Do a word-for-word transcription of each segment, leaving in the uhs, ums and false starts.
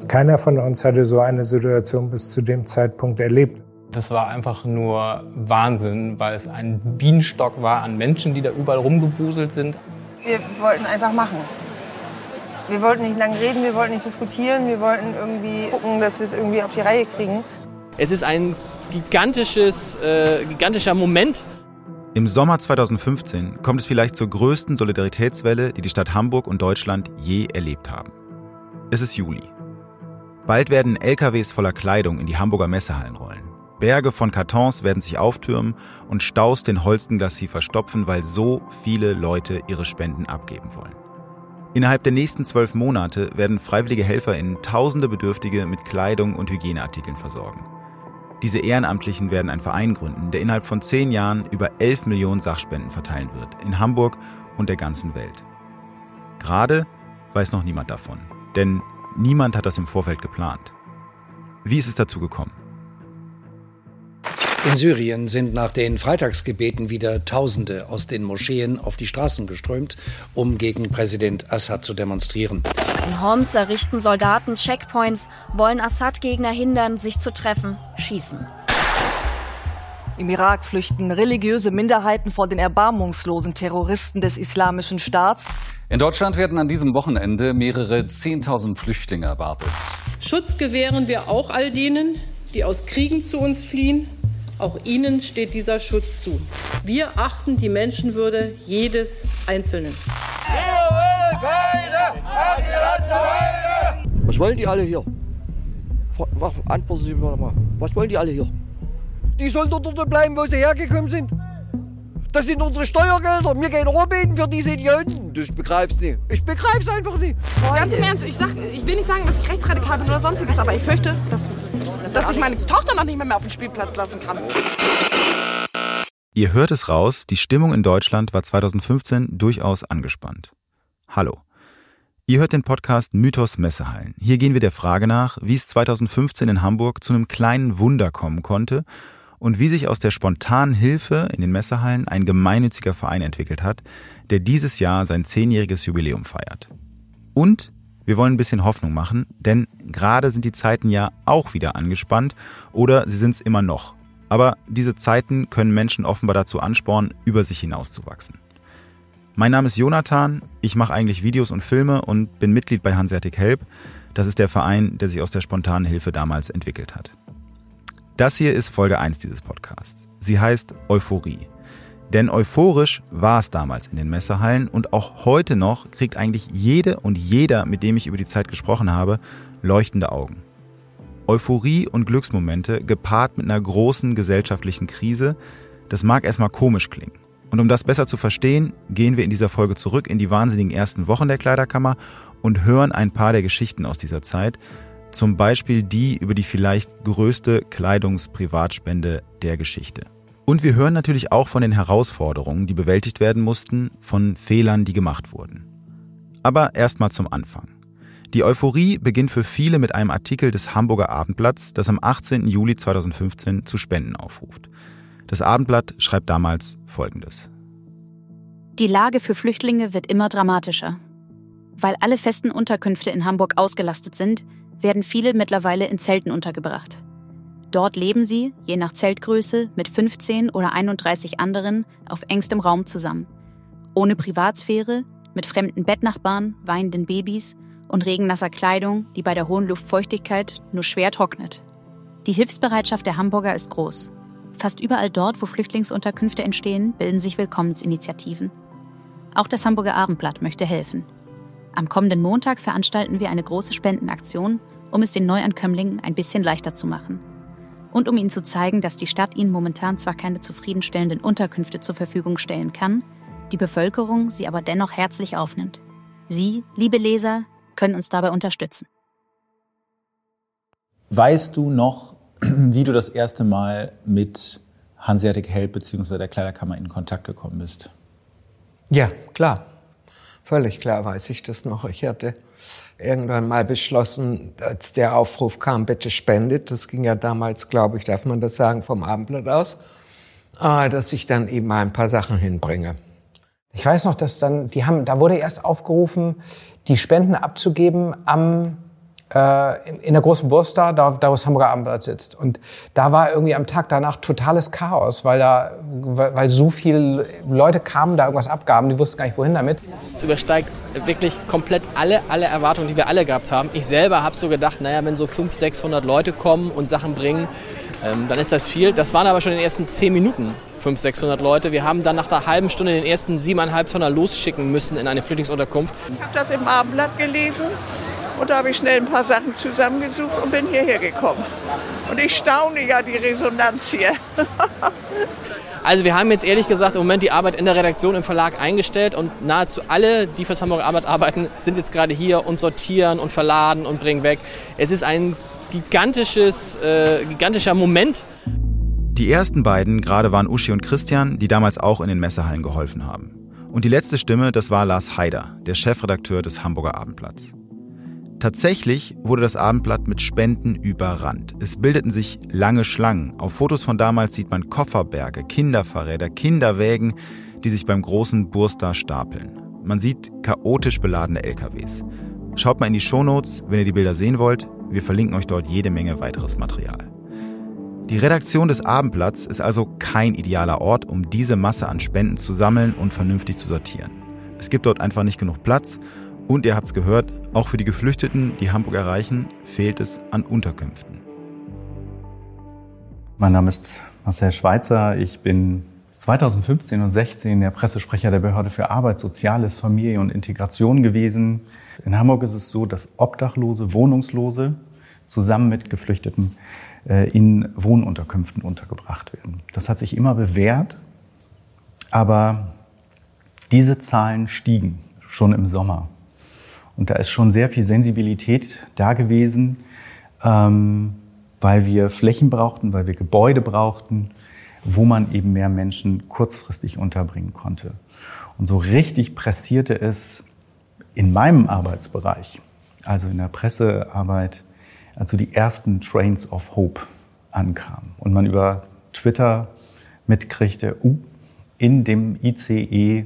Keiner von uns hatte so eine Situation bis zu dem Zeitpunkt erlebt. Das war einfach nur Wahnsinn, weil es ein Bienenstock war an Menschen, die da überall rumgewuselt sind. Wir wollten einfach machen. Wir wollten nicht lange reden, wir wollten nicht diskutieren, wir wollten irgendwie gucken, dass wir es irgendwie auf die Reihe kriegen. Es ist ein gigantisches, äh, gigantischer Moment. Im Sommer zweitausendfünfzehn kommt es vielleicht zur größten Solidaritätswelle, die die Stadt Hamburg und Deutschland je erlebt haben. Es ist Juli. Bald werden L K Ws voller Kleidung in die Hamburger Messehallen rollen. Berge von Kartons werden sich auftürmen und Staus den Holstenglassie verstopfen, weil so viele Leute ihre Spenden abgeben wollen. Innerhalb der nächsten zwölf Monate werden freiwillige HelferInnen tausende Bedürftige mit Kleidung und Hygieneartikeln versorgen. Diese Ehrenamtlichen werden einen Verein gründen, der innerhalb von zehn Jahren über elf Millionen Sachspenden verteilen wird, in Hamburg und der ganzen Welt. Gerade weiß noch niemand davon, denn niemand hat das im Vorfeld geplant. Wie ist es dazu gekommen? In Syrien sind nach den Freitagsgebeten wieder Tausende aus den Moscheen auf die Straßen geströmt, um gegen Präsident Assad zu demonstrieren. In Homs errichten Soldaten Checkpoints, wollen Assad-Gegner hindern, sich zu treffen, schießen. Im Irak flüchten religiöse Minderheiten vor den erbarmungslosen Terroristen des Islamischen Staats. In Deutschland werden an diesem Wochenende mehrere zehntausend Flüchtlinge erwartet. Schutz gewähren wir auch all denen, die aus Kriegen zu uns fliehen. Auch ihnen steht dieser Schutz zu. Wir achten die Menschenwürde jedes Einzelnen. Was wollen die alle hier? Antworten Sie mir mal. Was wollen die alle hier? Die sollen dort bleiben, wo sie hergekommen sind. Das sind unsere Steuergelder. Wir gehen Rohrbeten für diese Idioten. Ich begreif's nicht. Ich begreif's einfach nicht. Ganz im Ernst, ich, sag, ich will nicht sagen, dass ich rechtsradikal bin oder sonstiges, aber ich fürchte, dass, dass ich meine Tochter noch nicht mehr, mehr auf den Spielplatz lassen kann. Ihr hört es raus, die Stimmung in Deutschland war zweitausendfünfzehn durchaus angespannt. Hallo. Ihr hört den Podcast Mythos Messehallen. Hier gehen wir der Frage nach, wie es zweitausendfünfzehn in Hamburg zu einem kleinen Wunder kommen konnte und wie sich aus der spontanen Hilfe in den Messehallen ein gemeinnütziger Verein entwickelt hat, der dieses Jahr sein zehnjähriges Jubiläum feiert. Und wir wollen ein bisschen Hoffnung machen, denn gerade sind die Zeiten ja auch wieder angespannt oder sie sind es immer noch. Aber diese Zeiten können Menschen offenbar dazu anspornen, über sich hinauszuwachsen. Mein Name ist Jonathan, ich mache eigentlich Videos und Filme und bin Mitglied bei Hanseatic Help. Das ist der Verein, der sich aus der spontanen Hilfe damals entwickelt hat. Das hier ist Folge eins dieses Podcasts. Sie heißt Euphorie. Denn euphorisch war es damals in den Messehallen und auch heute noch kriegt eigentlich jede und jeder, mit dem ich über die Zeit gesprochen habe, leuchtende Augen. Euphorie und Glücksmomente gepaart mit einer großen gesellschaftlichen Krise, das mag erstmal komisch klingen. Und um das besser zu verstehen, gehen wir in dieser Folge zurück in die wahnsinnigen ersten Wochen der Kleiderkammer und hören ein paar der Geschichten aus dieser Zeit, zum Beispiel die über die vielleicht größte Kleidungsprivatspende der Geschichte. Und wir hören natürlich auch von den Herausforderungen, die bewältigt werden mussten, von Fehlern, die gemacht wurden. Aber erstmal zum Anfang. Die Euphorie beginnt für viele mit einem Artikel des Hamburger Abendblatts, das am achtzehnten Juli zweitausendfünfzehn zu Spenden aufruft. Das Abendblatt schreibt damals Folgendes. Die Lage für Flüchtlinge wird immer dramatischer. Weil alle festen Unterkünfte in Hamburg ausgelastet sind, werden viele mittlerweile in Zelten untergebracht. Dort leben sie, je nach Zeltgröße, mit fünfzehn oder einunddreißig anderen auf engstem Raum zusammen. Ohne Privatsphäre, mit fremden Bettnachbarn, weinenden Babys und regennasser Kleidung, die bei der hohen Luftfeuchtigkeit nur schwer trocknet. Die Hilfsbereitschaft der Hamburger ist groß. Fast überall dort, wo Flüchtlingsunterkünfte entstehen, bilden sich Willkommensinitiativen. Auch das Hamburger Abendblatt möchte helfen. Am kommenden Montag veranstalten wir eine große Spendenaktion, um es den Neuankömmlingen ein bisschen leichter zu machen. Und um ihnen zu zeigen, dass die Stadt ihnen momentan zwar keine zufriedenstellenden Unterkünfte zur Verfügung stellen kann, die Bevölkerung sie aber dennoch herzlich aufnimmt. Sie, liebe Leser, können uns dabei unterstützen. Weißt du noch, wie du das erste Mal mit Hanseatic Help bzw. der Kleiderkammer in Kontakt gekommen bist? Ja, klar. Völlig klar weiß ich das noch. Ich hatte irgendwann mal beschlossen, als der Aufruf kam, bitte spendet, das ging ja damals, glaube ich, darf man das sagen, vom Abendblatt aus, dass ich dann eben mal ein paar Sachen hinbringe. Ich weiß noch, dass dann, die haben, da wurde erst aufgerufen, die Spenden abzugeben am äh, in, in der großen Burster, da, da wo das Hamburger Abendblatt sitzt. Und da war irgendwie am Tag danach totales Chaos, weil da, weil, weil so viele Leute kamen, da irgendwas abgaben, die wussten gar nicht, wohin damit. Es übersteigt wirklich komplett alle, alle Erwartungen, die wir alle gehabt haben. Ich selber habe so gedacht, naja, wenn so fünfhundert, sechshundert Leute kommen und Sachen bringen, ähm, dann ist das viel. Das waren aber schon in den ersten zehn Minuten fünfhundert, sechshundert Leute. Wir haben dann nach einer halben Stunde den ersten siebeneinhalb Tonner losschicken müssen in eine Flüchtlingsunterkunft. Ich habe das im Abendblatt gelesen und da habe ich schnell ein paar Sachen zusammengesucht und bin hierher gekommen. Und ich staune ja die Resonanz hier. Also wir haben jetzt ehrlich gesagt im Moment die Arbeit in der Redaktion im Verlag eingestellt und nahezu alle, die fürs Hamburger Abendblatt arbeiten, sind jetzt gerade hier und sortieren und verladen und bringen weg. Es ist ein gigantisches, äh, gigantischer Moment. Die ersten beiden gerade waren Uschi und Christian, die damals auch in den Messehallen geholfen haben. Und die letzte Stimme, das war Lars Haider, der Chefredakteur des Hamburger Abendblatts. Tatsächlich wurde das Abendblatt mit Spenden überrannt. Es bildeten sich lange Schlangen. Auf Fotos von damals sieht man Kofferberge, Kinderfahrräder, Kinderwägen, die sich beim großen Burster stapeln. Man sieht chaotisch beladene L K Ws. Schaut mal in die Shownotes, wenn ihr die Bilder sehen wollt. Wir verlinken euch dort jede Menge weiteres Material. Die Redaktion des Abendblatts ist also kein idealer Ort, um diese Masse an Spenden zu sammeln und vernünftig zu sortieren. Es gibt dort einfach nicht genug Platz. Und ihr habt's gehört, auch für die Geflüchteten, die Hamburg erreichen, fehlt es an Unterkünften. Mein Name ist Marcel Schweitzer. Ich bin zweitausendfünfzehn und sechzehn der Pressesprecher der Behörde für Arbeit, Soziales, Familie und Integration gewesen. In Hamburg ist es so, dass Obdachlose, Wohnungslose zusammen mit Geflüchteten in Wohnunterkünften untergebracht werden. Das hat sich immer bewährt, aber diese Zahlen stiegen schon im Sommer. Und da ist schon sehr viel Sensibilität da gewesen, ähm, weil wir Flächen brauchten, weil wir Gebäude brauchten, wo man eben mehr Menschen kurzfristig unterbringen konnte. Und so richtig pressierte es in meinem Arbeitsbereich, also in der Pressearbeit, als die ersten Trains of Hope ankamen. Und man über Twitter mitkriegte, uh, in dem I C E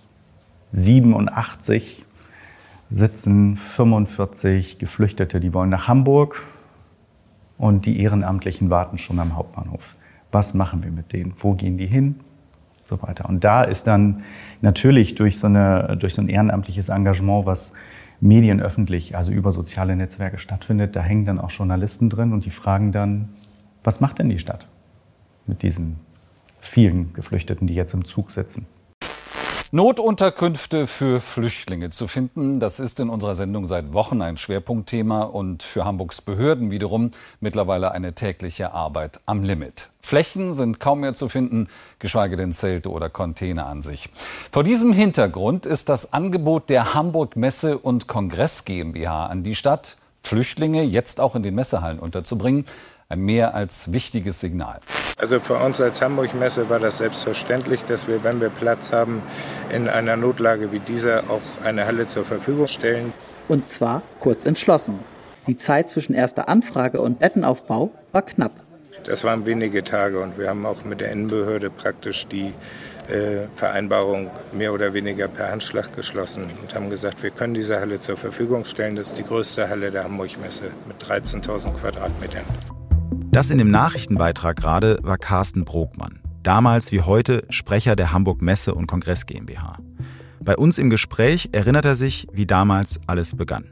siebenundachtzig sitzen fünfundvierzig Geflüchtete, die wollen nach Hamburg und die Ehrenamtlichen warten schon am Hauptbahnhof. Was machen wir mit denen? Wo gehen die hin? So weiter. Und da ist dann natürlich durch so, eine, durch so ein ehrenamtliches Engagement, was medienöffentlich, also über soziale Netzwerke stattfindet, da hängen dann auch Journalisten drin und die fragen dann, was macht denn die Stadt mit diesen vielen Geflüchteten, die jetzt im Zug sitzen? Notunterkünfte für Flüchtlinge zu finden, das ist in unserer Sendung seit Wochen ein Schwerpunktthema und für Hamburgs Behörden wiederum mittlerweile eine tägliche Arbeit am Limit. Flächen sind kaum mehr zu finden, geschweige denn Zelte oder Container an sich. Vor diesem Hintergrund ist das Angebot der Hamburg Messe- und Kongress GmbH an die Stadt, Flüchtlinge jetzt auch in den Messehallen unterzubringen, ein mehr als wichtiges Signal. Also für uns als Hamburg-Messe war das selbstverständlich, dass wir, wenn wir Platz haben, in einer Notlage wie dieser auch eine Halle zur Verfügung stellen. Und zwar kurz entschlossen. Die Zeit zwischen erster Anfrage und Bettenaufbau war knapp. Das waren wenige Tage und wir haben auch mit der Innenbehörde praktisch die äh, Vereinbarung mehr oder weniger per Handschlag geschlossen und haben gesagt, wir können diese Halle zur Verfügung stellen. Das ist die größte Halle der Hamburg-Messe mit dreizehntausend Quadratmetern. Das in dem Nachrichtenbeitrag gerade war Carsten Brokmann, damals wie heute Sprecher der Hamburg Messe- und Kongress GmbH. Bei uns im Gespräch erinnert er sich, wie damals alles begann.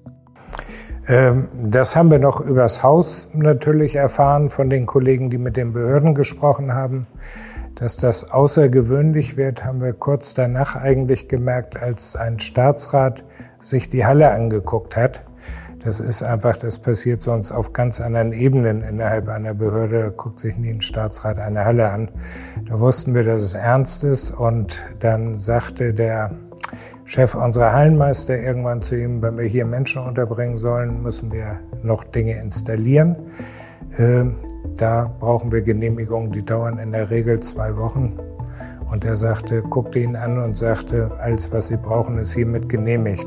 Das haben wir noch übers Haus natürlich erfahren von den Kollegen, die mit den Behörden gesprochen haben. Dass das außergewöhnlich wird, haben wir kurz danach eigentlich gemerkt, als ein Staatsrat sich die Halle angeguckt hat. Das ist einfach, das passiert sonst auf ganz anderen Ebenen innerhalb einer Behörde. Da guckt sich nie ein Staatsrat eine Halle an. Da wussten wir, dass es ernst ist. Und dann sagte der Chef unserer Hallenmeister irgendwann zu ihm, wenn wir hier Menschen unterbringen sollen, müssen wir noch Dinge installieren. Äh, da brauchen wir Genehmigungen, die dauern in der Regel zwei Wochen. Und er sagte, guckte ihn an und sagte, alles, was Sie brauchen, ist hiermit genehmigt.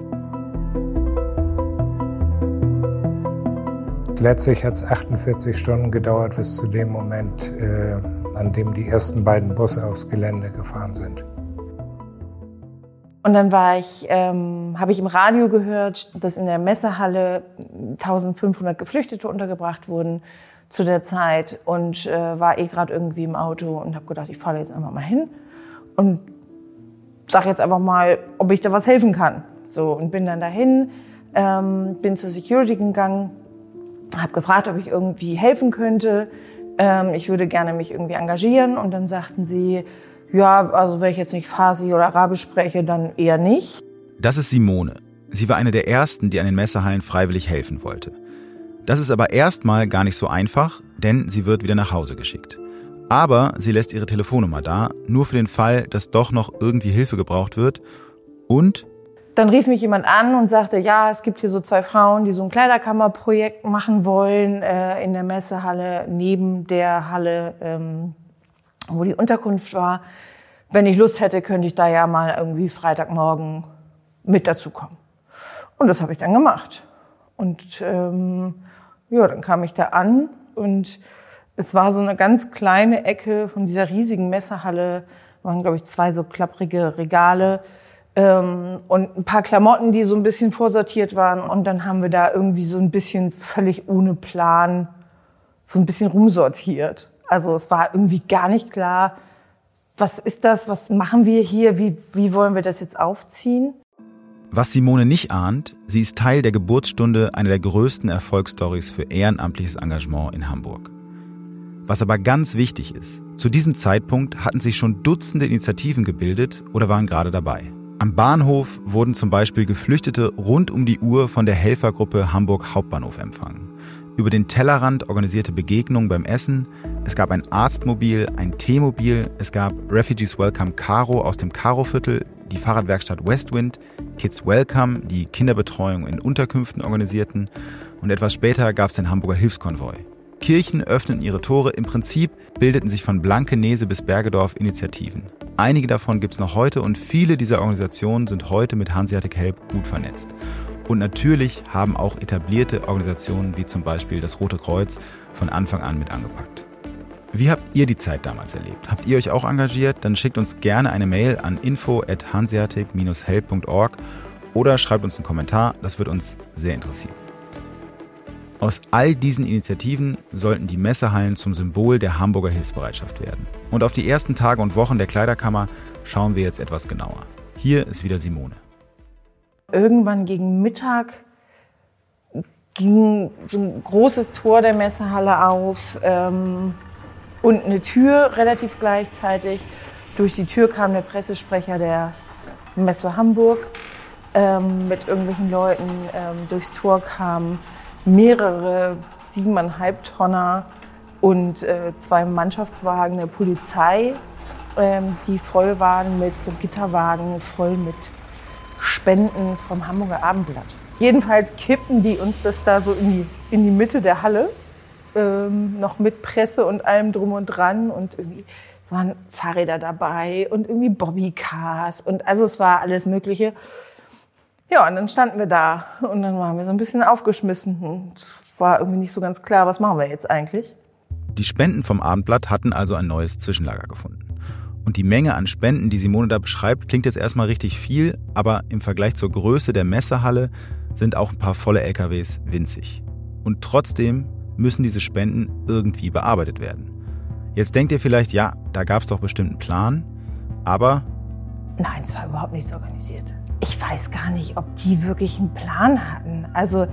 Letztlich hat es achtundvierzig Stunden gedauert bis zu dem Moment, äh, an dem die ersten beiden Busse aufs Gelände gefahren sind. Und dann war ich, ähm, habe ich im Radio gehört, dass in der Messehalle eintausendfünfhundert Geflüchtete untergebracht wurden zu der Zeit und äh, war eh gerade irgendwie im Auto und habe gedacht, ich fahre jetzt einfach mal hin und sag jetzt einfach mal, ob ich da was helfen kann. So, und bin dann dahin, ähm, bin zur Security gegangen, habe gefragt, ob ich irgendwie helfen könnte. Ähm, ich würde gerne mich irgendwie engagieren. Und dann sagten sie, ja, also wenn ich jetzt nicht Farsi oder Arabisch spreche, dann eher nicht. Das ist Simone. Sie war eine der ersten, die an den Messehallen freiwillig helfen wollte. Das ist aber erstmal gar nicht so einfach, denn sie wird wieder nach Hause geschickt. Aber sie lässt ihre Telefonnummer da, nur für den Fall, dass doch noch irgendwie Hilfe gebraucht wird. Und dann rief mich jemand an und sagte, ja, es gibt hier so zwei Frauen, die so ein Kleiderkammerprojekt machen wollen äh, in der Messehalle, neben der Halle, ähm, wo die Unterkunft war. Wenn ich Lust hätte, könnte ich da ja mal irgendwie Freitagmorgen mit dazukommen. Und das habe ich dann gemacht. Und ähm, ja, dann kam ich da an und es war so eine ganz kleine Ecke von dieser riesigen Messehalle, waren, glaube ich, zwei so klapprige Regale ähm, und ein paar Klamotten, die so ein bisschen vorsortiert waren. Und dann haben wir da irgendwie so ein bisschen völlig ohne Plan so ein bisschen rumsortiert. Also es war irgendwie gar nicht klar, was ist das, was machen wir hier, wie, wie wollen wir das jetzt aufziehen? Was Simone nicht ahnt, sie ist Teil der Geburtsstunde einer der größten Erfolgsstories für ehrenamtliches Engagement in Hamburg. Was aber ganz wichtig ist, zu diesem Zeitpunkt hatten sich schon Dutzende Initiativen gebildet oder waren gerade dabei. Am Bahnhof wurden zum Beispiel Geflüchtete rund um die Uhr von der Helfergruppe Hamburg Hauptbahnhof empfangen. Über den Tellerrand organisierte Begegnungen beim Essen, es gab ein Arztmobil, ein Teemobil, es gab Refugees Welcome Karo aus dem Karo-Viertel, die Fahrradwerkstatt Westwind, Kids Welcome, die Kinderbetreuung in Unterkünften organisierten und etwas später gab es den Hamburger Hilfskonvoi. Kirchen öffneten ihre Tore, im Prinzip bildeten sich von Blankenese bis Bergedorf Initiativen. Einige davon gibt es noch heute und viele dieser Organisationen sind heute mit Hanseatic Help gut vernetzt. Und natürlich haben auch etablierte Organisationen wie zum Beispiel das Rote Kreuz von Anfang an mit angepackt. Wie habt ihr die Zeit damals erlebt? Habt ihr euch auch engagiert? Dann schickt uns gerne eine Mail an info at hanseatic dash help punkt org oder schreibt uns einen Kommentar, das wird uns sehr interessieren. Aus all diesen Initiativen sollten die Messehallen zum Symbol der Hamburger Hilfsbereitschaft werden. Und auf die ersten Tage und Wochen der Kleiderkammer schauen wir jetzt etwas genauer. Hier ist wieder Simone. Irgendwann gegen Mittag ging so ein großes Tor der Messehalle auf ähm, und eine Tür relativ gleichzeitig. Durch die Tür kam der Pressesprecher der Messe Hamburg ähm, mit irgendwelchen Leuten. Ähm, durchs Tor kamen mehrere siebeneinhalb Tonner und äh, zwei Mannschaftswagen der Polizei, ähm, die voll waren mit so Gitterwagen, voll mit Spenden vom Hamburger Abendblatt. Jedenfalls kippten die uns das da so in die, in die Mitte der Halle, ähm, noch mit Presse und allem drum und dran und irgendwie so waren Fahrräder dabei und irgendwie Bobbycars und also es war alles Mögliche. Ja, und dann standen wir da und dann waren wir so ein bisschen aufgeschmissen und es war irgendwie nicht so ganz klar, was machen wir jetzt eigentlich? Die Spenden vom Abendblatt hatten also ein neues Zwischenlager gefunden. Und die Menge an Spenden, die Simone da beschreibt, klingt jetzt erstmal richtig viel, aber im Vergleich zur Größe der Messehalle sind auch ein paar volle L K Ws winzig. Und trotzdem müssen diese Spenden irgendwie bearbeitet werden. Jetzt denkt ihr vielleicht, ja, da gab es doch bestimmt einen Plan, aber... Nein, es war überhaupt nichts organisiert. Ich weiß gar nicht, ob die wirklich einen Plan hatten. Also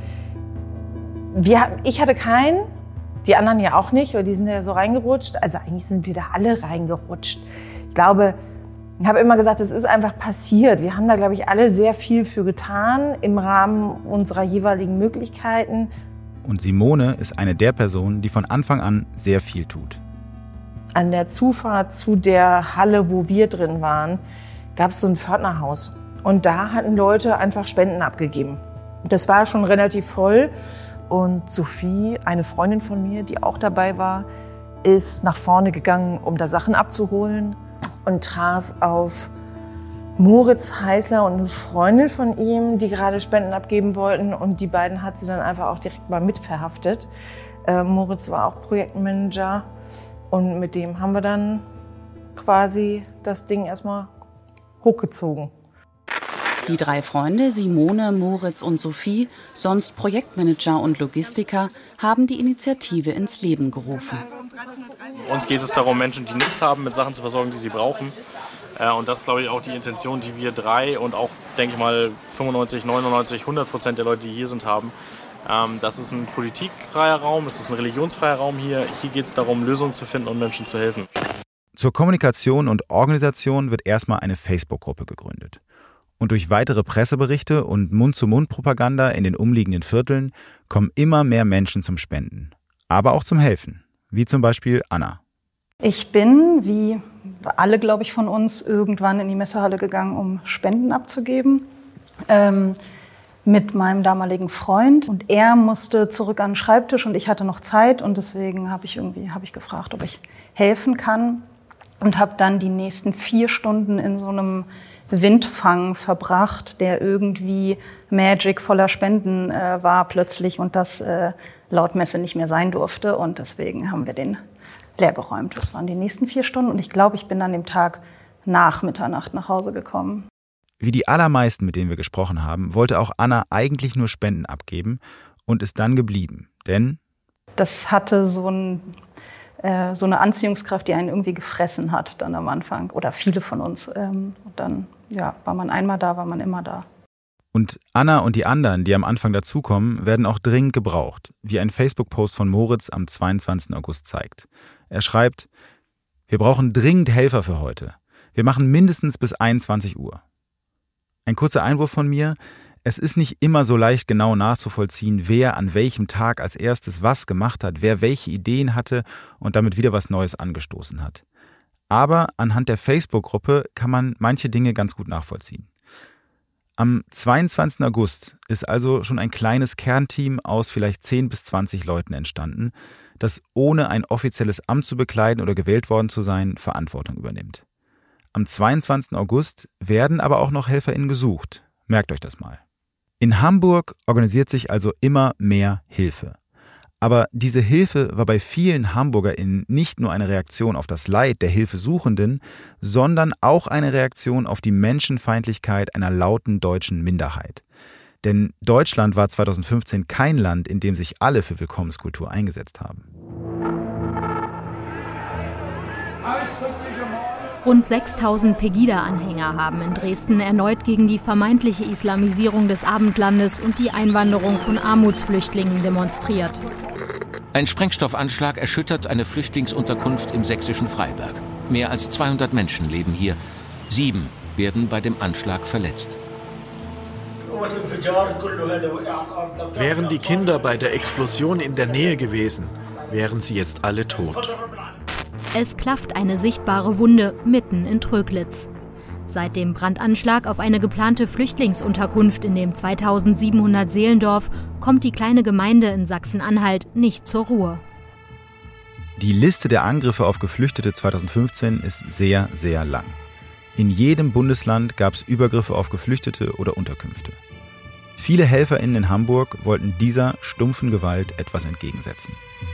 wir, ich hatte keinen, die anderen ja auch nicht, weil die sind ja so reingerutscht. Also eigentlich sind wir da alle reingerutscht. Ich glaube, ich habe immer gesagt, es ist einfach passiert. Wir haben da, glaube ich, alle sehr viel für getan im Rahmen unserer jeweiligen Möglichkeiten. Und Simone ist eine der Personen, die von Anfang an sehr viel tut. An der Zufahrt zu der Halle, wo wir drin waren, gab es so ein Pförtnerhaus. Und da hatten Leute einfach Spenden abgegeben. Das war schon relativ voll. Und Sophie, eine Freundin von mir, die auch dabei war, ist nach vorne gegangen, um da Sachen abzuholen und traf auf Moritz Heißler und eine Freundin von ihm, die gerade Spenden abgeben wollten. Und die beiden hat sie dann einfach auch direkt mal mitverhaftet. Äh, Moritz war auch Projektmanager und mit dem haben wir dann quasi das Ding erstmal hochgezogen. Die drei Freunde, Simone, Moritz und Sophie, sonst Projektmanager und Logistiker, haben die Initiative ins Leben gerufen. Uns geht es darum, Menschen, die nichts haben, mit Sachen zu versorgen, die sie brauchen. Und das ist, glaube ich, auch die Intention, die wir drei und auch, denke ich mal, fünfundneunzig, neunundneunzig, hundert Prozent der Leute, die hier sind, haben. Das ist ein politikfreier Raum, es ist ein religionsfreier Raum hier. Hier geht es darum, Lösungen zu finden und Menschen zu helfen. Zur Kommunikation und Organisation wird erstmal eine Facebook-Gruppe gegründet. Und durch weitere Presseberichte und Mund-zu-Mund-Propaganda in den umliegenden Vierteln kommen immer mehr Menschen zum Spenden. Aber auch zum Helfen. Wie zum Beispiel Anna. Ich bin, wie alle, glaube ich, von uns, irgendwann in die Messehalle gegangen, um Spenden abzugeben. Ähm, mit meinem damaligen Freund. Und er musste zurück an den Schreibtisch und ich hatte noch Zeit. Und deswegen habe ich irgendwie hab ich gefragt, ob ich helfen kann. Und habe dann die nächsten vier Stunden in so einem Windfang verbracht, der irgendwie Magic voller Spenden äh, war plötzlich und das äh, laut Messe nicht mehr sein durfte. Und deswegen haben wir den leergeräumt. Das waren die nächsten vier Stunden und ich glaube, ich bin an dem Tag nach Mitternacht nach Hause gekommen. Wie die allermeisten, mit denen wir gesprochen haben, wollte auch Anna eigentlich nur Spenden abgeben und ist dann geblieben. Denn das hatte so, ein, äh, so eine Anziehungskraft, die einen irgendwie gefressen hat dann am Anfang. Oder viele von uns. Ähm, und dann ja, war man einmal da, war man immer da. Und Anna und die anderen, die am Anfang dazukommen, werden auch dringend gebraucht, wie ein Facebook-Post von Moritz am zweiundzwanzigsten August zeigt. Er schreibt: Wir brauchen dringend Helfer für heute. Wir machen mindestens bis einundzwanzig Uhr. Ein kurzer Einwurf von mir: Es ist nicht immer so leicht genau nachzuvollziehen, wer an welchem Tag als erstes was gemacht hat, wer welche Ideen hatte und damit wieder was Neues angestoßen hat. Aber anhand der Facebook-Gruppe kann man manche Dinge ganz gut nachvollziehen. Am zweiundzwanzigsten August ist also schon ein kleines Kernteam aus vielleicht zehn bis zwanzig Leuten entstanden, das ohne ein offizielles Amt zu bekleiden oder gewählt worden zu sein, Verantwortung übernimmt. Am zweiundzwanzigsten August werden aber auch noch HelferInnen gesucht. Merkt euch das mal. In Hamburg organisiert sich also immer mehr Hilfe. Aber diese Hilfe war bei vielen HamburgerInnen nicht nur eine Reaktion auf das Leid der Hilfesuchenden, sondern auch eine Reaktion auf die Menschenfeindlichkeit einer lauten deutschen Minderheit. Denn Deutschland war zweitausendfünfzehn kein Land, in dem sich alle für Willkommenskultur eingesetzt haben. Rund sechstausend Pegida-Anhänger haben in Dresden erneut gegen die vermeintliche Islamisierung des Abendlandes und die Einwanderung von Armutsflüchtlingen demonstriert. Ein Sprengstoffanschlag erschüttert eine Flüchtlingsunterkunft im sächsischen Freiberg. Mehr als zweihundert Menschen leben hier. Sieben werden bei dem Anschlag verletzt. Wären die Kinder bei der Explosion in der Nähe gewesen, wären sie jetzt alle tot. Es klafft eine sichtbare Wunde mitten in Tröglitz. Seit dem Brandanschlag auf eine geplante Flüchtlingsunterkunft in dem zweitausendsiebenhundert Seelendorf kommt die kleine Gemeinde in Sachsen-Anhalt nicht zur Ruhe. Die Liste der Angriffe auf Geflüchtete zweitausendfünfzehn ist sehr, sehr lang. In jedem Bundesland gab es Übergriffe auf Geflüchtete oder Unterkünfte. Viele HelferInnen in Hamburg wollten dieser stumpfen Gewalt etwas entgegensetzen.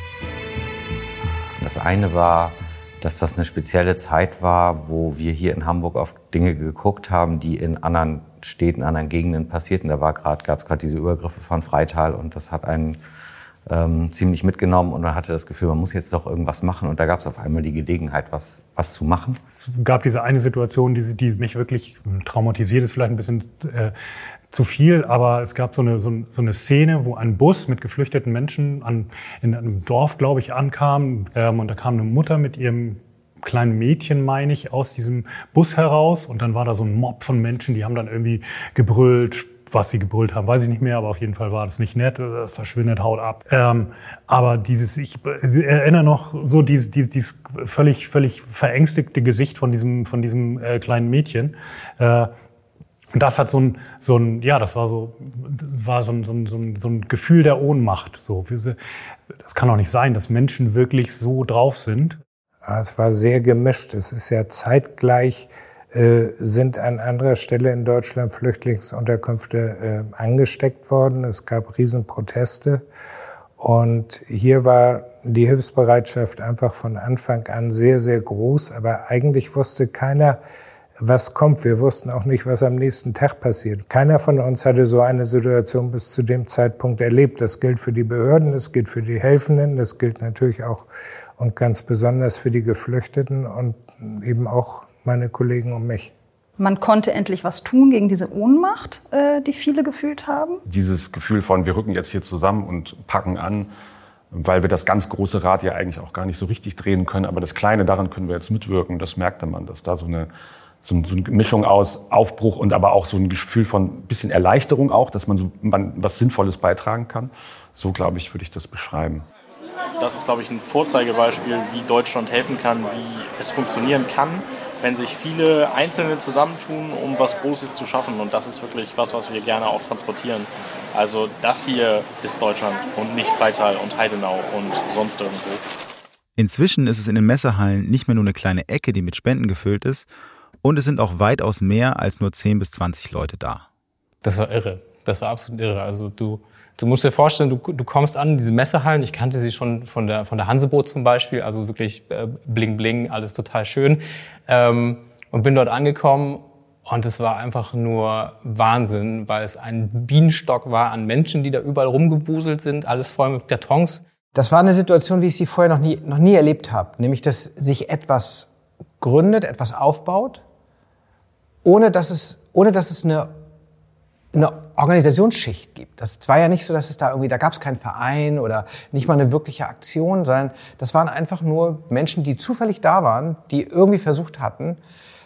Das eine war, dass das eine spezielle Zeit war, wo wir hier in Hamburg auf Dinge geguckt haben, die in anderen Städten, anderen Gegenden passierten. Da war gerade, gab es gerade diese Übergriffe von Freital und das hat einen ähm, ziemlich mitgenommen und man hatte das Gefühl, man muss jetzt doch irgendwas machen und da gab es auf einmal die Gelegenheit, was, was zu machen. Es gab diese eine Situation, die, die mich wirklich traumatisiert, ist vielleicht ein bisschen äh, zu viel, aber es gab so eine, so, so eine Szene, wo ein Bus mit geflüchteten Menschen an, in einem Dorf, glaube ich, ankam. Ähm, und da kam eine Mutter mit ihrem kleinen Mädchen, meine ich, aus diesem Bus heraus. Und dann war da so ein Mob von Menschen, die haben dann irgendwie gebrüllt. Was sie gebrüllt haben, weiß ich nicht mehr, aber auf jeden Fall war das nicht nett. Das verschwindet, haut ab. Ähm, aber dieses, ich erinnere noch so dieses, dieses, dieses völlig, völlig verängstigte Gesicht von diesem, von diesem äh, kleinen Mädchen. Äh, Und das hat so ein, so ein, ja, das war so, war so ein, so ein, so ein Gefühl der Ohnmacht. So, das kann doch nicht sein, dass Menschen wirklich so drauf sind. Es war sehr gemischt. Es ist ja zeitgleich, äh, sind an anderer Stelle in Deutschland Flüchtlingsunterkünfte äh, angesteckt worden. Es gab Riesenproteste. Und hier war die Hilfsbereitschaft einfach von Anfang an sehr, sehr groß. Aber eigentlich wusste keiner, was kommt. Wir wussten auch nicht, was am nächsten Tag passiert. Keiner von uns hatte so eine Situation bis zu dem Zeitpunkt erlebt. Das gilt für die Behörden, das gilt für die Helfenden, das gilt natürlich auch und ganz besonders für die Geflüchteten und eben auch meine Kollegen und mich. Man konnte endlich was tun gegen diese Ohnmacht, äh, die viele gefühlt haben. Dieses Gefühl von, wir rücken jetzt hier zusammen und packen an, weil wir das ganz große Rad ja eigentlich auch gar nicht so richtig drehen können. Aber das Kleine, daran können wir jetzt mitwirken. Das merkte man, dass da so eine, so eine Mischung aus Aufbruch und aber auch so ein Gefühl von ein bisschen Erleichterung auch, dass man so man was Sinnvolles beitragen kann. So, glaube ich, würde ich das beschreiben. Das ist, glaube ich, ein Vorzeigebeispiel, wie Deutschland helfen kann, wie es funktionieren kann, wenn sich viele Einzelne zusammentun, um was Großes zu schaffen. Und das ist wirklich was, was wir gerne auch transportieren. Also das hier ist Deutschland und nicht Freital und Heidenau und sonst irgendwo. Inzwischen ist es in den Messehallen nicht mehr nur eine kleine Ecke, die mit Spenden gefüllt ist. Und es sind auch weitaus mehr als nur zehn bis zwanzig Leute da. Das war irre. Das war absolut irre. Also du, du musst dir vorstellen, du, du kommst an in diese Messehallen. Ich kannte sie schon von der, von der Hanseboot zum Beispiel. Also wirklich äh, bling bling, alles total schön. Ähm, und bin dort angekommen und es war einfach nur Wahnsinn, weil es ein Bienenstock war an Menschen, die da überall rumgewuselt sind, alles voll mit Kartons. Das war eine Situation, wie ich sie vorher noch nie, noch nie erlebt habe. Nämlich, dass sich etwas gründet, etwas aufbaut, ohne dass es, ohne dass es eine, eine Organisationsschicht gibt. Das war ja nicht so, dass es da irgendwie, da gab es keinen Verein oder nicht mal eine wirkliche Aktion, sondern das waren einfach nur Menschen, die zufällig da waren, die irgendwie versucht hatten,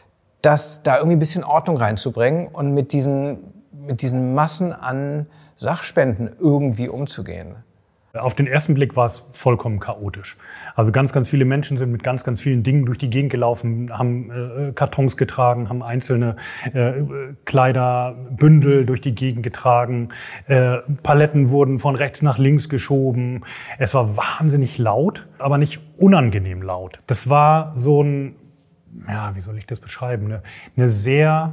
das da irgendwie ein bisschen Ordnung reinzubringen und mit diesen, mit diesen Massen an Sachspenden irgendwie umzugehen. Auf den ersten Blick war es vollkommen chaotisch. Also ganz, ganz viele Menschen sind mit ganz, ganz vielen Dingen durch die Gegend gelaufen, haben äh, Kartons getragen, haben einzelne äh, Kleiderbündel durch die Gegend getragen. Äh, Paletten wurden von rechts nach links geschoben. Es war wahnsinnig laut, aber nicht unangenehm laut. Das war so ein, ja, wie soll ich das beschreiben, eine, eine sehr,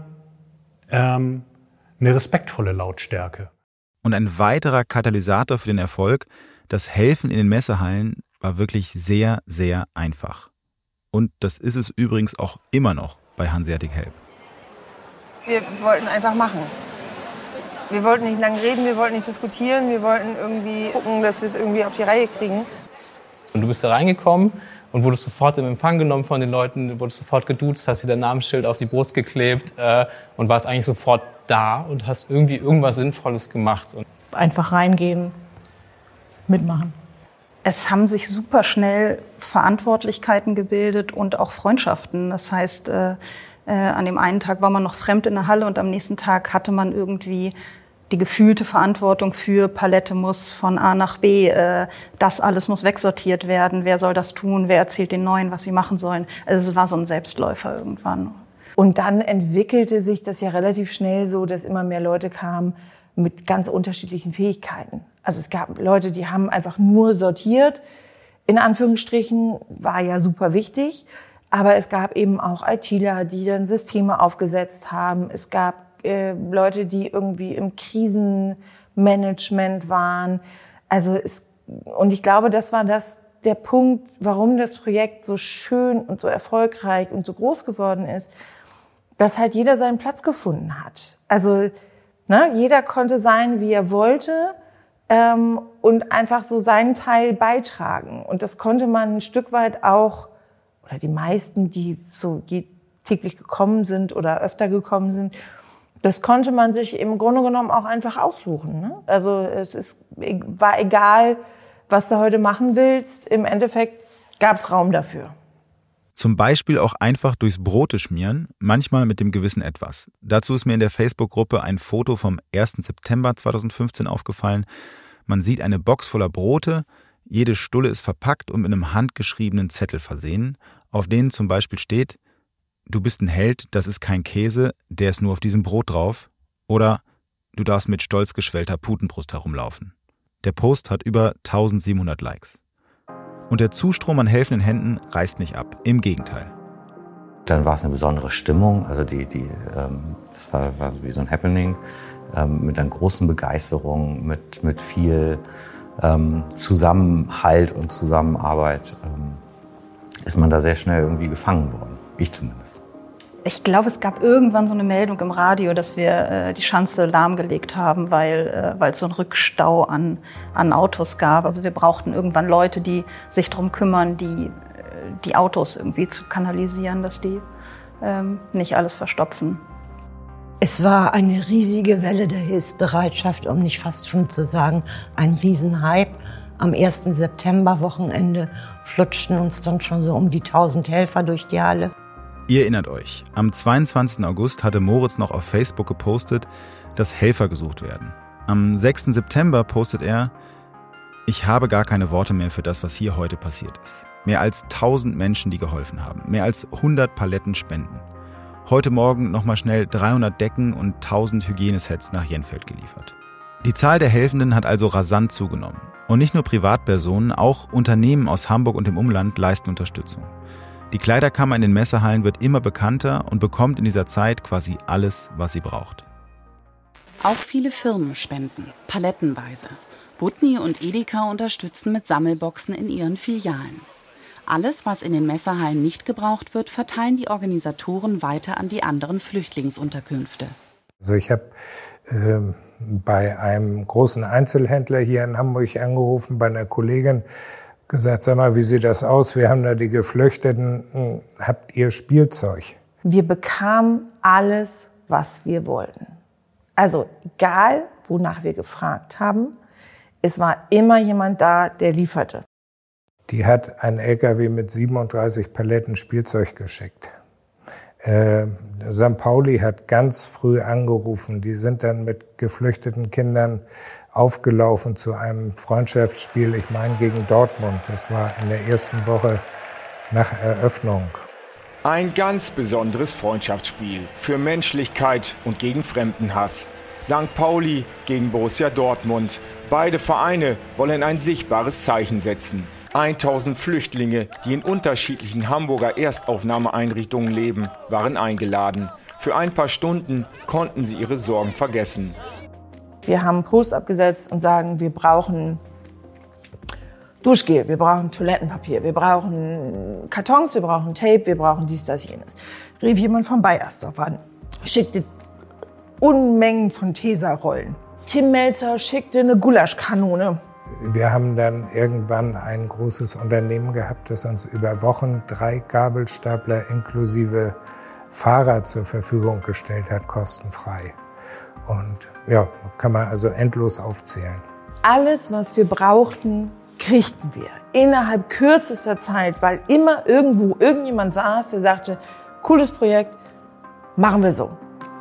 ähm, eine respektvolle Lautstärke. Und ein weiterer Katalysator für den Erfolg, das Helfen in den Messehallen, war wirklich sehr, sehr einfach. Und das ist es übrigens auch immer noch bei Hanseatic Help. Wir wollten einfach machen. Wir wollten nicht lange reden, wir wollten nicht diskutieren, wir wollten irgendwie gucken, dass wir es irgendwie auf die Reihe kriegen. Und du bist da reingekommen und wurdest sofort im Empfang genommen von den Leuten, wurdest sofort geduzt, hast dir dein Namensschild auf die Brust geklebt äh, und warst eigentlich sofort da und hast irgendwie irgendwas Sinnvolles gemacht. Und einfach reingehen, mitmachen. Es haben sich super schnell Verantwortlichkeiten gebildet und auch Freundschaften. Das heißt, äh, äh, an dem einen Tag war man noch fremd in der Halle und am nächsten Tag hatte man irgendwie die gefühlte Verantwortung für Palette muss von A nach B. Äh, das alles muss wegsortiert werden. Wer soll das tun? Wer erzählt den Neuen, was sie machen sollen? Also es war so ein Selbstläufer irgendwann. Und dann entwickelte sich das ja relativ schnell so, dass immer mehr Leute kamen mit ganz unterschiedlichen Fähigkeiten. Also es gab Leute, die haben einfach nur sortiert, in Anführungsstrichen, war ja super wichtig. Aber es gab eben auch ITler, die dann Systeme aufgesetzt haben. Es gab äh, Leute, die irgendwie im Krisenmanagement waren. Also es, und ich glaube, das war das, der Punkt, warum das Projekt so schön und so erfolgreich und so groß geworden ist, dass halt jeder seinen Platz gefunden hat. Also ne, jeder konnte sein, wie er wollte ähm, und einfach so seinen Teil beitragen. Und das konnte man ein Stück weit auch, oder die meisten, die so täglich gekommen sind oder öfter gekommen sind, das konnte man sich im Grunde genommen auch einfach aussuchen. Ne? Also es ist, war egal, was du heute machen willst. Im Endeffekt gab es Raum dafür. Zum Beispiel auch einfach durchs Brote schmieren, manchmal mit dem gewissen Etwas. Dazu ist mir in der Facebook-Gruppe ein Foto vom ersten September zweitausendfünfzehn aufgefallen. Man sieht eine Box voller Brote, jede Stulle ist verpackt und mit einem handgeschriebenen Zettel versehen, auf denen zum Beispiel steht: Du bist ein Held, das ist kein Käse, der ist nur auf diesem Brot drauf. Oder du darfst mit stolz geschwellter Putenbrust herumlaufen. Der Post hat über eintausendsiebenhundert Likes. Und der Zustrom an helfenden Händen reißt nicht ab, im Gegenteil. Dann war es eine besondere Stimmung, also die, die, ähm, das war, war wie so ein Happening, ähm, mit einer großen Begeisterung, mit, mit viel ähm, Zusammenhalt und Zusammenarbeit ähm, ist man da sehr schnell irgendwie gefangen worden, ich zumindest. Ich glaube, es gab irgendwann so eine Meldung im Radio, dass wir äh, die Schanze lahmgelegt haben, weil äh, weil es so einen Rückstau an, an Autos gab. Also wir brauchten irgendwann Leute, die sich darum kümmern, die, die Autos irgendwie zu kanalisieren, dass die ähm, nicht alles verstopfen. Es war eine riesige Welle der Hilfsbereitschaft, um nicht fast schon zu sagen, ein Riesenhype. Am ersten September-Wochenende flutschten uns dann schon so um die tausend Helfer durch die Halle. Ihr erinnert euch, am zweiundzwanzigsten August hatte Moritz noch auf Facebook gepostet, dass Helfer gesucht werden. Am sechsten September postet er: Ich habe gar keine Worte mehr für das, was hier heute passiert ist. Mehr als tausend Menschen, die geholfen haben. Mehr als hundert Paletten Spenden. Heute Morgen nochmal schnell dreihundert Decken und tausend Hygienesets nach Jenfeld geliefert. Die Zahl der Helfenden hat also rasant zugenommen. Und nicht nur Privatpersonen, auch Unternehmen aus Hamburg und dem Umland leisten Unterstützung. Die Kleiderkammer in den Messehallen wird immer bekannter und bekommt in dieser Zeit quasi alles, was sie braucht. Auch viele Firmen spenden, palettenweise. Butni und Edeka unterstützen mit Sammelboxen in ihren Filialen. Alles, was in den Messehallen nicht gebraucht wird, verteilen die Organisatoren weiter an die anderen Flüchtlingsunterkünfte. Also ich habe äh, bei einem großen Einzelhändler hier in Hamburg angerufen, bei einer Kollegin, gesagt: Sag mal, wie sieht das aus? Wir haben da die Geflüchteten. Habt ihr Spielzeug? Wir bekamen alles, was wir wollten. Also egal, wonach wir gefragt haben, es war immer jemand da, der lieferte. Die hat einen L K W mit siebenunddreißig Paletten Spielzeug geschickt. Äh, Sankt Pauli hat ganz früh angerufen. Die sind dann mit geflüchteten Kindern aufgelaufen zu einem Freundschaftsspiel, ich meine gegen Dortmund. Das war in der ersten Woche nach Eröffnung. Ein ganz besonderes Freundschaftsspiel für Menschlichkeit und gegen Fremdenhass. Sankt Pauli gegen Borussia Dortmund. Beide Vereine wollen ein sichtbares Zeichen setzen. tausend Flüchtlinge, die in unterschiedlichen Hamburger Erstaufnahmeeinrichtungen leben, waren eingeladen. Für ein paar Stunden konnten sie ihre Sorgen vergessen. Wir haben einen Post abgesetzt und sagen, wir brauchen Duschgel, wir brauchen Toilettenpapier, wir brauchen Kartons, wir brauchen Tape, wir brauchen dies, das, jenes. Rief jemand von Bayersdorf an, schickte Unmengen von Tesa-Rollen. Tim Melzer schickte eine Gulaschkanone. Wir haben dann irgendwann ein großes Unternehmen gehabt, das uns über Wochen drei Gabelstapler inklusive Fahrer zur Verfügung gestellt hat, kostenfrei. Und ja, kann man also endlos aufzählen. Alles, was wir brauchten, kriegten wir. Innerhalb kürzester Zeit, weil immer irgendwo irgendjemand saß, der sagte, cooles Projekt, machen wir so.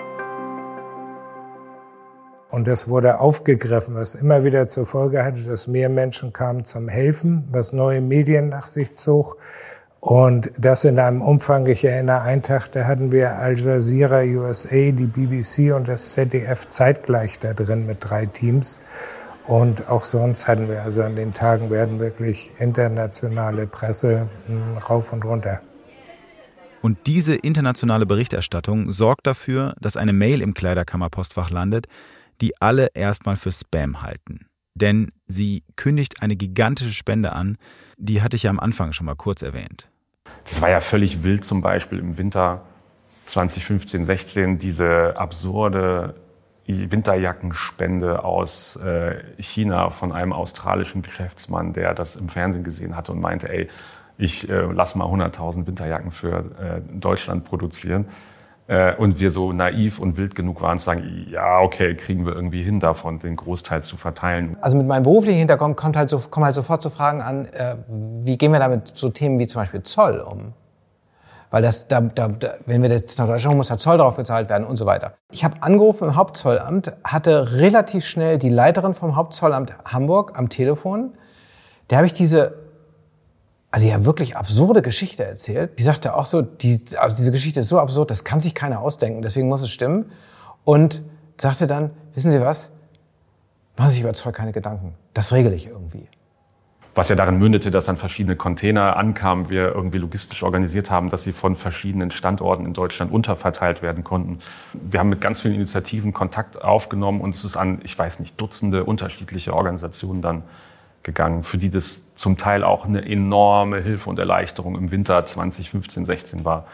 Und das wurde aufgegriffen, was immer wieder zur Folge hatte, dass mehr Menschen kamen zum Helfen, was neue Medien nach sich zog. Und das in einem Umfang, ich erinnere, einen Tag, da hatten wir Al Jazeera, U S A, die B B C und das Z D F zeitgleich da drin mit drei Teams. Und auch sonst hatten wir, also an den Tagen werden wirklich internationale Presse mh, rauf und runter. Und diese internationale Berichterstattung sorgt dafür, dass eine Mail im Kleiderkammerpostfach landet, die alle erstmal für Spam halten. Denn sie kündigt eine gigantische Spende an, die hatte ich ja am Anfang schon mal kurz erwähnt. Das war ja völlig wild, zum Beispiel im Winter zwanzig fünfzehn, sechzehn, diese absurde Winterjackenspende aus äh, China von einem australischen Geschäftsmann, der das im Fernsehen gesehen hatte und meinte, ey, ich äh, lass mal hunderttausend Winterjacken für äh, Deutschland produzieren. Äh, und wir so naiv und wild genug waren zu sagen, ja, okay, kriegen wir irgendwie hin davon, den Großteil zu verteilen. Also mit meinem beruflichen Hintergrund kommt halt so, kommen halt sofort so Fragen an, äh, wie gehen wir damit so Themen wie zum Beispiel Zoll um? Weil das, da, da, wenn wir das nach Deutschland, muss der Zoll drauf gezahlt werden und so weiter. Ich habe angerufen im Hauptzollamt, hatte relativ schnell die Leiterin vom Hauptzollamt Hamburg am Telefon. Der habe ich diese, also ja wirklich absurde Geschichte erzählt. Die sagte auch so, die, also diese Geschichte ist so absurd, das kann sich keiner ausdenken, deswegen muss es stimmen. Und sagte dann, wissen Sie was, machen Sie sich über Zoll keine Gedanken, das regle ich irgendwie. Was ja darin mündete, dass dann verschiedene Container ankamen, wir irgendwie logistisch organisiert haben, dass sie von verschiedenen Standorten in Deutschland unterverteilt werden konnten. Wir haben mit ganz vielen Initiativen Kontakt aufgenommen und es ist an, ich weiß nicht, Dutzende unterschiedliche Organisationen dann gegangen, für die das zum Teil auch eine enorme Hilfe und Erleichterung im Winter zwanzig fünfzehn, sechzehn war,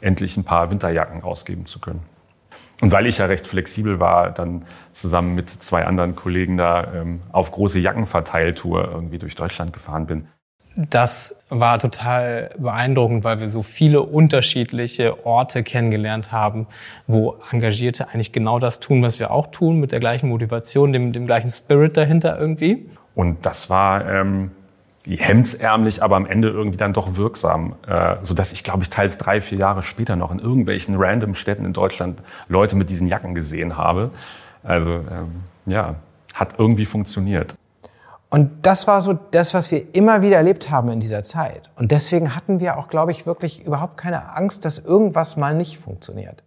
endlich ein paar Winterjacken ausgeben zu können. Und weil ich ja recht flexibel war, dann zusammen mit zwei anderen Kollegen da ähm, auf große Jackenverteiltour irgendwie durch Deutschland gefahren bin. Das war total beeindruckend, weil wir so viele unterschiedliche Orte kennengelernt haben, wo Engagierte eigentlich genau das tun, was wir auch tun, mit der gleichen Motivation, dem, dem gleichen Spirit dahinter irgendwie. Und das war ähm, hemdsärmlich, aber am Ende irgendwie dann doch wirksam, äh, sodass ich, glaube ich, teils drei, vier Jahre später noch in irgendwelchen random Städten in Deutschland Leute mit diesen Jacken gesehen habe. Also ähm, ja, hat irgendwie funktioniert. Und das war so das, was wir immer wieder erlebt haben in dieser Zeit. Und deswegen hatten wir auch, glaube ich, wirklich überhaupt keine Angst, dass irgendwas mal nicht funktioniert.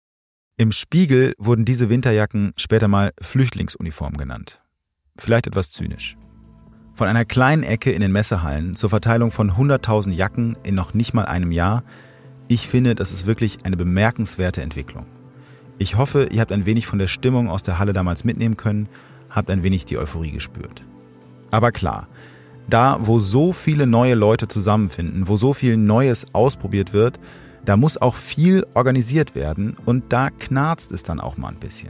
Im Spiegel wurden diese Winterjacken später mal Flüchtlingsuniform genannt. Vielleicht etwas zynisch. Von einer kleinen Ecke in den Messehallen zur Verteilung von hunderttausend Jacken in noch nicht mal einem Jahr. Ich finde, das ist wirklich eine bemerkenswerte Entwicklung. Ich hoffe, ihr habt ein wenig von der Stimmung aus der Halle damals mitnehmen können, habt ein wenig die Euphorie gespürt. Aber klar, da wo so viele neue Leute zusammenfinden, wo so viel Neues ausprobiert wird, da muss auch viel organisiert werden und da knarzt es dann auch mal ein bisschen.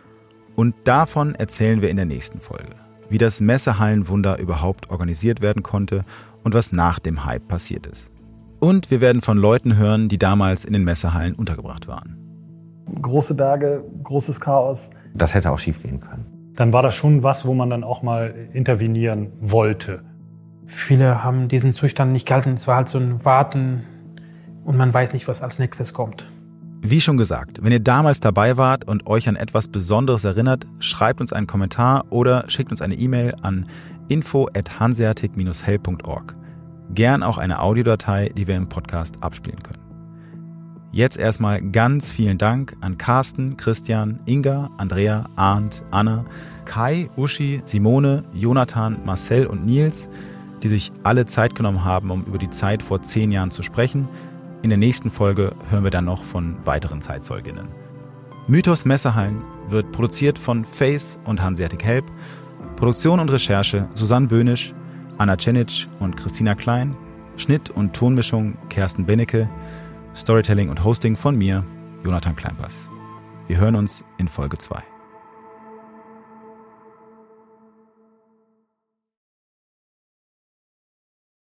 Und davon erzählen wir in der nächsten Folge, wie das Messehallenwunder überhaupt organisiert werden konnte und was nach dem Hype passiert ist. Und wir werden von Leuten hören, die damals in den Messehallen untergebracht waren. Große Berge, großes Chaos. Das hätte auch schief gehen können. Dann war das schon was, wo man dann auch mal intervenieren wollte. Viele haben diesen Zustand nicht gehalten. Es war halt so ein Warten und man weiß nicht, was als nächstes kommt. Wie schon gesagt, wenn ihr damals dabei wart und euch an etwas Besonderes erinnert, schreibt uns einen Kommentar oder schickt uns eine E-Mail an info at hanseatic dash hell punkt org. Gern auch eine Audiodatei, die wir im Podcast abspielen können. Jetzt erstmal ganz vielen Dank an Carsten, Christian, Inga, Andrea, Arndt, Anna, Kai, Uschi, Simone, Jonathan, Marcel und Nils, die sich alle Zeit genommen haben, um über die Zeit vor zehn Jahren zu sprechen. In der nächsten Folge hören wir dann noch von weiteren Zeitzeuginnen. Mythos Messehallen wird produziert von Face und Hanseatic Help. Produktion und Recherche Susanne Böhnisch, Anna Cenic und Christina Klein. Schnitt und Tonmischung Kersten Benecke. Storytelling und Hosting von mir, Jonathan Kleinpass. Wir hören uns in Folge zwei.